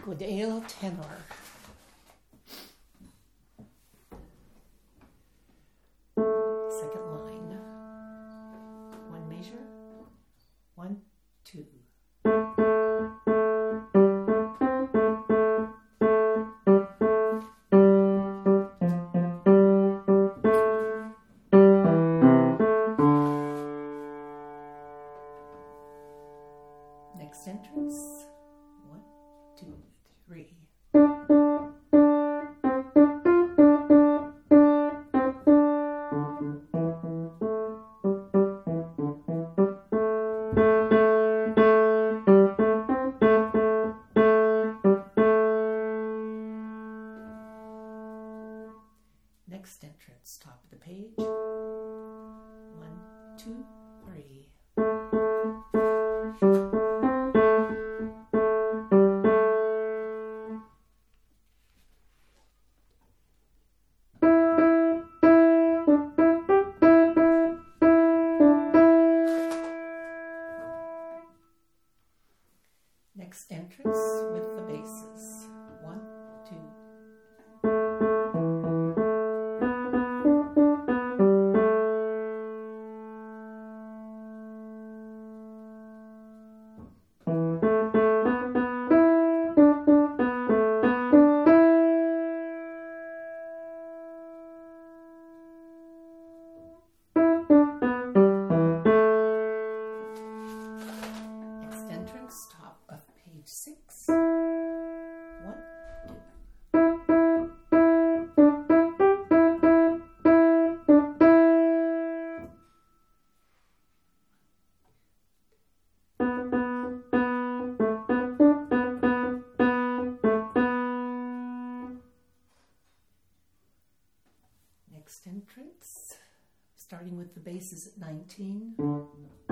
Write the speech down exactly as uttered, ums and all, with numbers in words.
Good ale tenor. Second line. One measure. One, two. Next entrance. One, two, three. Next entrance, top of the page. One, two, three. Next entrance with the basses. One, two. Next entrance, top of page six. One, two. Next entrance, starting with the basses at nineteen.